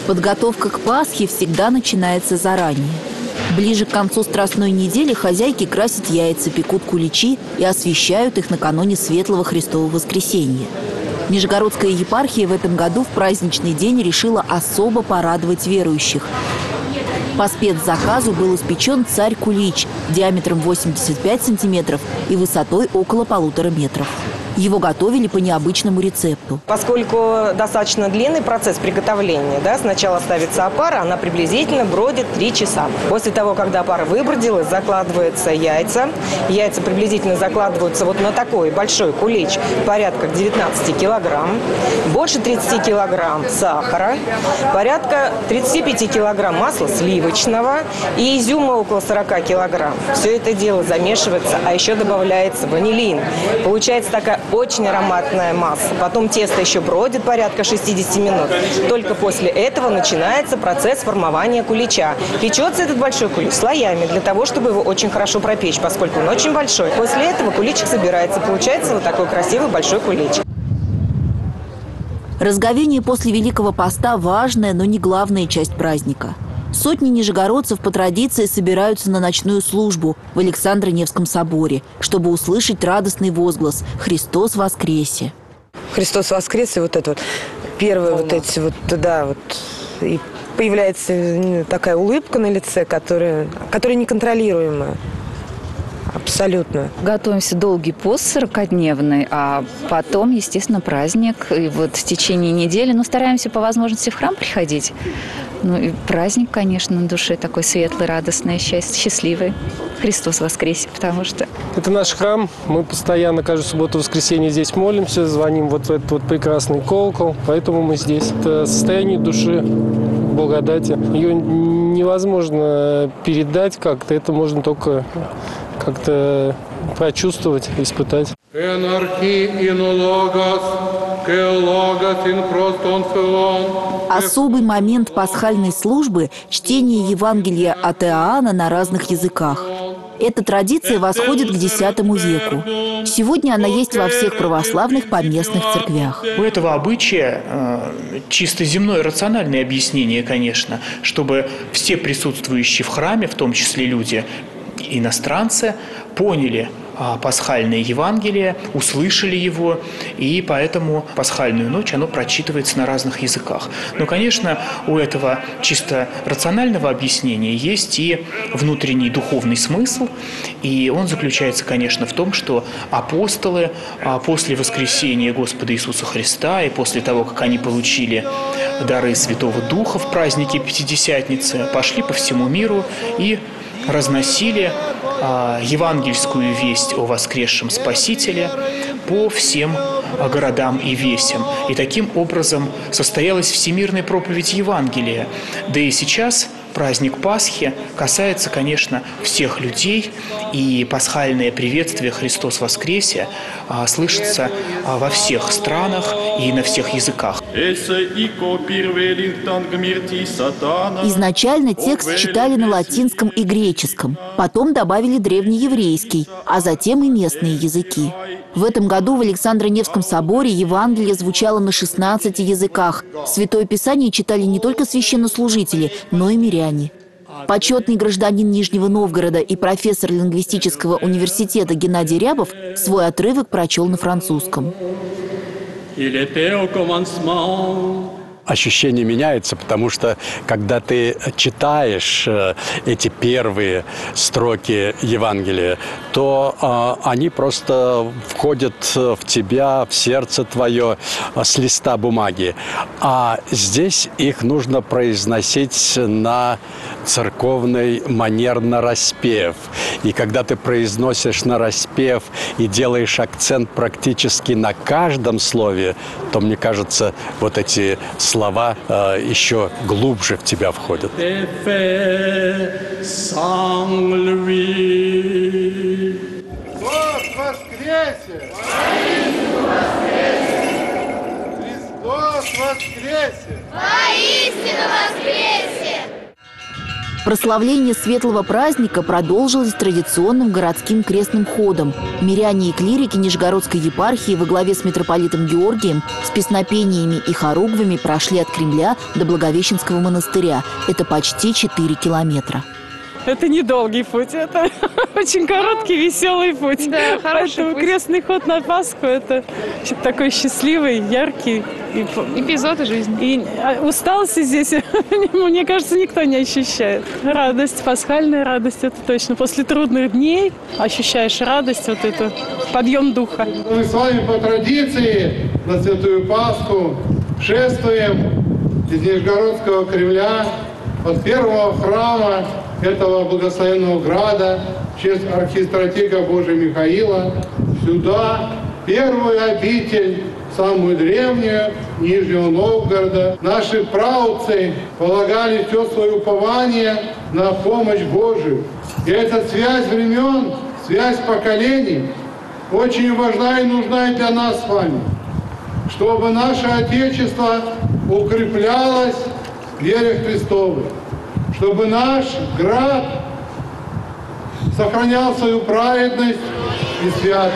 Подготовка к Пасхе всегда начинается заранее. Ближе к концу Страстной недели хозяйки красят яйца, пекут куличи и освещают их накануне Светлого Христового Воскресения. Нижегородская епархия в этом году в праздничный день решила особо порадовать верующих. По спецзаказу был испечен царь-кулич диаметром 85 сантиметров и высотой около 1,5 метра. Его готовили по необычному рецепту. Поскольку достаточно длинный процесс приготовления, сначала ставится опара, она приблизительно бродит 3 часа. После того, когда опара выбродилась, закладываются яйца. Яйца приблизительно закладываются вот на такой большой кулич, порядка 19 килограмм. Больше 30 килограмм сахара, порядка 35 килограмм масла сливочного и изюма около 40 килограмм. Все это дело замешивается, а еще добавляется ванилин. Получается такая очень ароматная масса. Потом тесто еще бродит порядка 60 минут. Только после этого начинается процесс формования кулича. Печется этот большой кулич слоями для того, чтобы его очень хорошо пропечь, поскольку он очень большой. После этого куличик собирается. Получается вот такой красивый большой кулич. Разговение после Великого Поста – важная, но не главная часть праздника. Сотни нижегородцев по традиции собираются на ночную службу в Александро-Невском соборе, чтобы услышать радостный возглас «Христос воскресе!». Христос воскресе, вот это вот, первые вот эти вот, и появляется такая улыбка на лице, которая неконтролируемая. Абсолютно. Готовимся долгий пост 40-дневный, а потом, естественно, праздник. И вот в течение недели, стараемся по возможности в храм приходить. И праздник, конечно, на душе такой светлый, радостный, счастливый. Христос воскресе, потому что... Это наш храм. Мы постоянно каждую субботу-воскресенье здесь молимся, звоним вот в этот вот прекрасный колокол. Поэтому мы здесь. Это состояние души, благодати. Ее невозможно передать как-то. Это можно только как-то прочувствовать, испытать. Особый момент пасхальной службы – чтение Евангелия от Иоанна на разных языках. Эта традиция восходит к X веку. Сегодня она есть во всех православных поместных церквях. У этого обычая чисто земное рациональное объяснение, конечно, чтобы все присутствующие в храме, в том числе люди, иностранцы, поняли пасхальное Евангелие, услышали его, и поэтому пасхальную ночь оно прочитывается на разных языках. Но, конечно, у этого чисто рационального объяснения есть и внутренний духовный смысл, и он заключается, конечно, в том, что апостолы после воскресения Господа Иисуса Христа и после того, как они получили дары Святого Духа в празднике Пятидесятницы, пошли по всему миру и разносили евангельскую весть о воскресшем Спасителе по всем городам и весям. И таким образом состоялась всемирная проповедь Евангелия. Да и сейчас праздник Пасхи касается, конечно, всех людей, и пасхальное приветствие «Христос воскресе» слышится во всех странах и на всех языках. Изначально текст читали на латинском и греческом, потом добавили древнееврейский, а затем и местные языки. В этом году в Александро-Невском соборе Евангелие звучало на 16 языках. Святое Писание читали не только священнослужители, но и миряне. Почетный гражданин Нижнего Новгорода и профессор лингвистического университета Геннадий Рябов свой отрывок прочел на французском. Ощущение меняется, потому что когда ты читаешь эти первые строки Евангелия, то они просто входят в тебя, в сердце твое с листа бумаги. А здесь их нужно произносить на церковный манер, нараспев. И когда ты произносишь нараспев и делаешь акцент практически на каждом слове, то, мне кажется, вот эти слова еще глубже в тебя входят. Христос воскресе! Христос воскресе! Воистину воскресе! Прославление светлого праздника продолжилось традиционным городским крестным ходом. Миряне и клирики Нижегородской епархии во главе с митрополитом Георгием с песнопениями и хоругвями прошли от Кремля до Благовещенского монастыря. Это почти 4 километра. Это недолгий путь, это очень короткий, веселый путь. Да, хороший путь. Крестный ход на Пасху – это такой счастливый, яркий эпизод жизни. И усталости здесь, мне кажется, никто не ощущает. Радость, пасхальная радость – это точно. После трудных дней ощущаешь радость, вот эту, подъем духа. Мы с вами по традиции на Святую Пасху шествуем из Нижегородского Кремля от первого храма этого благословенного града в честь архистратига Божия Михаила сюда, первую обитель, самую древнюю, Нижнего Новгорода. Наши праотцы полагали все свое упование на помощь Божию. И эта связь времен, связь поколений очень важна и нужна и для нас с вами, чтобы наше Отечество укреплялось в вере Христовой, чтобы наш град сохранял свою праведность и святость.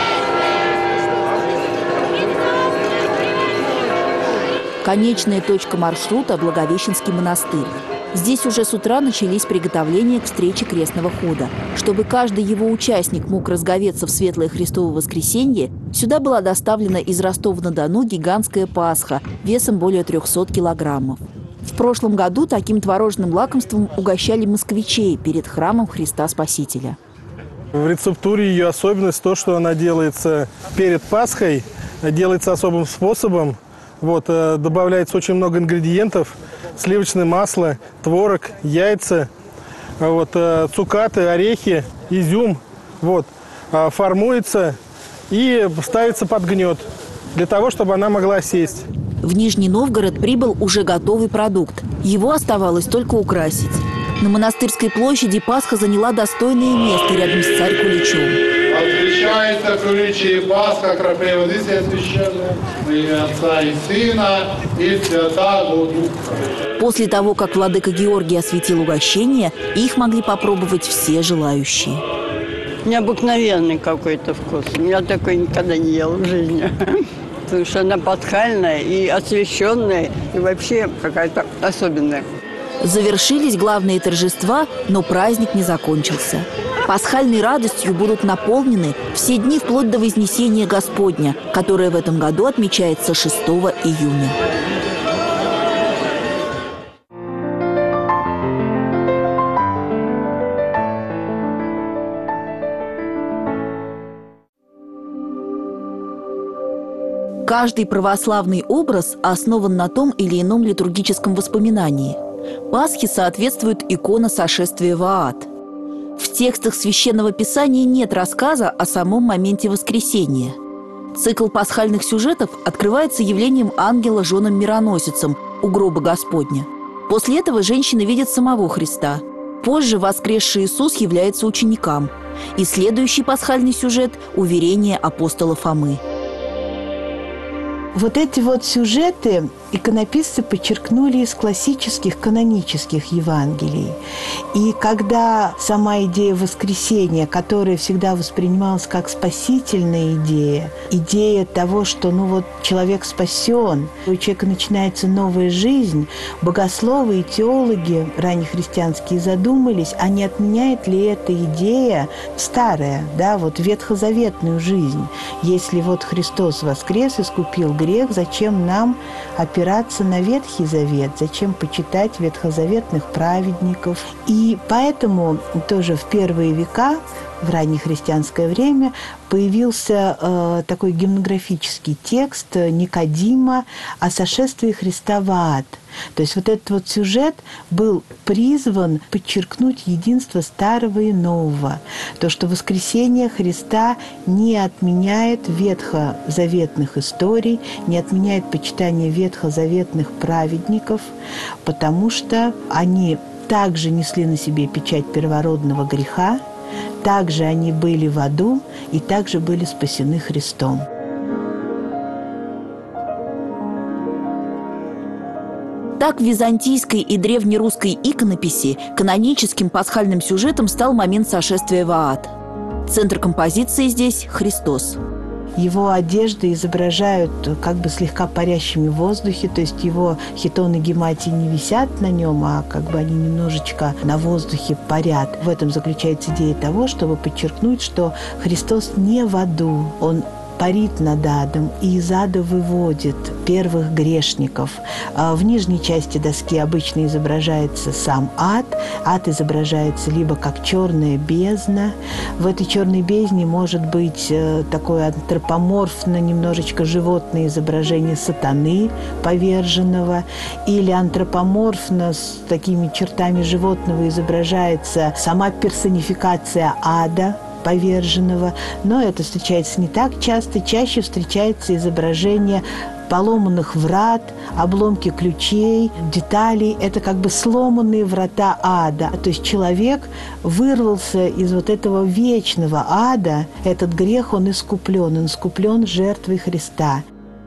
Конечная точка маршрута – Благовещенский монастырь. Здесь уже с утра начались приготовления к встрече крестного хода. Чтобы каждый его участник мог разговеться в светлое Христово воскресенье, сюда была доставлена из Ростова-на-Дону гигантская Пасха весом более 300 килограммов. В прошлом году таким творожным лакомством угощали москвичей перед храмом Христа Спасителя. В рецептуре ее особенность то, что она делается перед Пасхой, делается особым способом. Добавляется очень много ингредиентов: сливочное масло, творог, яйца, цукаты, орехи, изюм. Формуется и ставится под гнет для того, чтобы она могла сесть. В Нижний Новгород прибыл уже готовый продукт. Его оставалось только украсить. На Монастырской площади Пасха заняла достойное место рядом с царь-куличом. Освящается куличи Пасха, кроплей воды священной, во имя Отца и Сына и Святаго Духа. После того, как владыка Георгий осветил угощение, их могли попробовать все желающие. Необыкновенный какой-то вкус. Я такой никогда не ела в жизни. Потому что она пасхальная и освященная, и вообще какая-то особенная. Завершились главные торжества, но праздник не закончился. Пасхальной радостью будут наполнены все дни вплоть до Вознесения Господня, которое в этом году отмечается 6 июня. Каждый православный образ основан на том или ином литургическом воспоминании. Пасхе соответствует икона сошествия в ад. В текстах Священного Писания нет рассказа о самом моменте воскресения. Цикл пасхальных сюжетов открывается явлением ангела женам-мироносицам у гроба Господня. После этого женщины видят самого Христа. Позже воскресший Иисус является ученикам. И следующий пасхальный сюжет – уверение апостола Фомы. Вот эти сюжеты иконописцы подчеркнули из классических канонических Евангелий. И когда сама идея воскресения, которая всегда воспринималась как спасительная идея, идея того, что человек спасен, у человека начинается новая жизнь, богословы и теологи раннехристианские задумались, а не отменяет ли эта идея старая, ветхозаветную жизнь. Если Христос воскрес, искупил грех, зачем нам опираться на Ветхий Завет, зачем почитать ветхозаветных праведников? И поэтому тоже в первые века, в раннехристианское время, появился такой гимнографический текст Никодима о сошествии Христа в ад. То есть этот сюжет был призван подчеркнуть единство старого и нового. То, что воскресение Христа не отменяет ветхозаветных историй, не отменяет почитание ветхозаветных праведников, потому что они также несли на себе печать первородного греха, также они были в аду и также были спасены Христом. Так, в византийской и древнерусской иконописи каноническим пасхальным сюжетом стал момент сошествия в ад. Центр композиции здесь – Христос. Его одежды изображают как бы слегка парящими в воздухе, то есть его хитон и гематии не висят на нем, а как бы они немножечко на воздухе парят. В этом заключается идея того, чтобы подчеркнуть, что Христос не в аду, Он парит над адом и из ада выводит первых грешников. В нижней части доски обычно изображается сам ад. Ад изображается либо как черная бездна. В этой черной бездне может быть такое антропоморфно, немножечко животное изображение сатаны поверженного, или антропоморфно с такими чертами животного изображается сама персонификация ада поверженного, но это встречается не так часто. Чаще встречается изображение поломанных врат, обломки ключей, деталей. Это как бы сломанные врата ада. То есть человек вырвался из вот этого вечного ада. Этот грех, он искуплен жертвой Христа.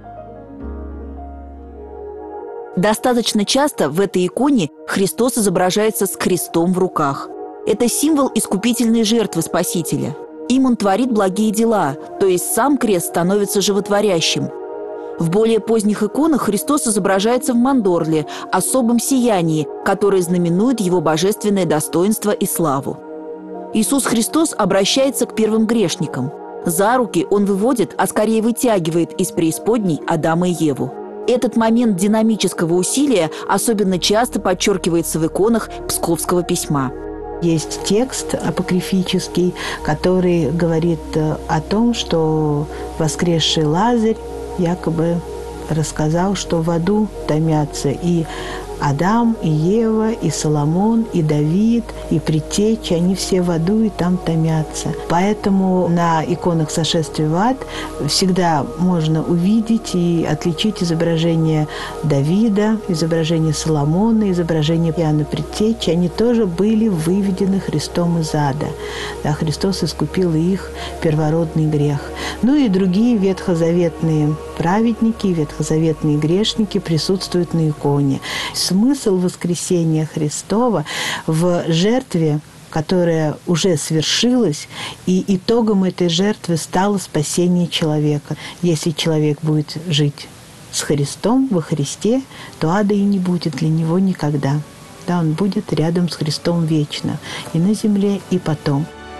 Достаточно часто в этой иконе Христос изображается с крестом в руках. Это символ искупительной жертвы Спасителя. Им Он творит благие дела, то есть сам крест становится животворящим. В более поздних иконах Христос изображается в мандорле, особом сиянии, которое знаменует Его божественное достоинство и славу. Иисус Христос обращается к первым грешникам. За руки Он выводит, а скорее вытягивает из преисподней Адама и Еву. Этот момент динамического усилия особенно часто подчеркивается в иконах Псковского письма. Есть текст апокрифический, который говорит о том, что воскресший Лазарь якобы рассказал, что в аду томятся и Адам, и Ева, и Соломон, и Давид, и Предтечи, они все в аду и там томятся. Поэтому на иконах сошествия в ад всегда можно увидеть и отличить изображение Давида, изображение Соломона, изображение Иоанна Предтечи. Они тоже были выведены Христом из ада. Да, Христос искупил их первородный грех. Ну и другие ветхозаветные праведники, ветхозаветные грешники присутствуют на иконе. Смысл воскресения Христова в жертве, которая уже свершилась, и итогом этой жертвы стало спасение человека. Если человек будет жить с Христом, во Христе, то ада и не будет для него никогда. Да, он будет рядом с Христом вечно, и на земле, и потом.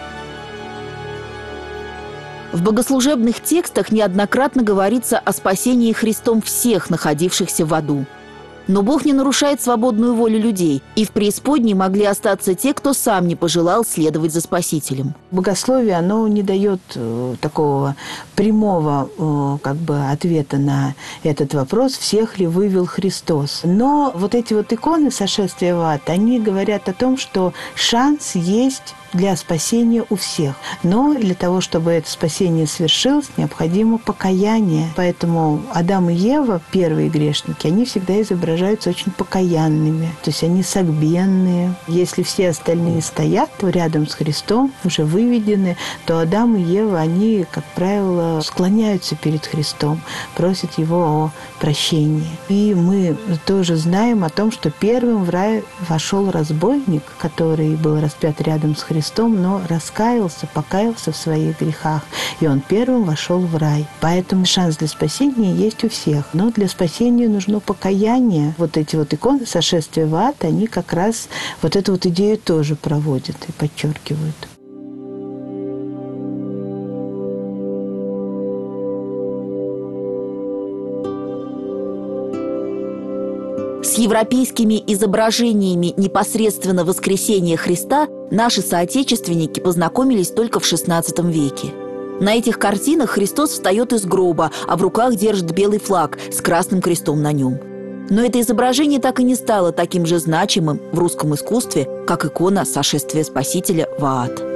В богослужебных текстах неоднократно говорится о спасении Христом всех, находившихся в аду. Но Бог не нарушает свободную волю людей, и в преисподней могли остаться те, кто сам не пожелал следовать за Спасителем. Богословие, оно не дает такого прямого ответа на этот вопрос, всех ли вывел Христос. Но вот эти вот иконы сошествия в ад, они говорят о том, что шанс есть для спасения у всех. Но для того, чтобы это спасение свершилось, необходимо покаяние. Поэтому Адам и Ева, первые грешники, они всегда изображаются очень покаянными. То есть они согбенные. Если все остальные стоят, то рядом с Христом, уже выведены, то Адам и Ева, они, как правило, склоняются перед Христом, просят Его о прощении. И мы тоже знаем о том, что первым в рай вошел разбойник, который был распят рядом с Христом, но раскаялся, покаялся в своих грехах. И он первым вошел в рай. Поэтому шанс для спасения есть у всех. Но для спасения нужно покаяние. Вот эти вот иконы сошествия в ад, они как раз вот эту вот идею тоже проводят и подчеркивают. С европейскими изображениями непосредственно воскресения Христа наши соотечественники познакомились только в XVI веке. На этих картинах Христос встает из гроба, а в руках держит белый флаг с красным крестом на нем. Но это изображение так и не стало таким же значимым в русском искусстве, как икона сошествия Спасителя в ад.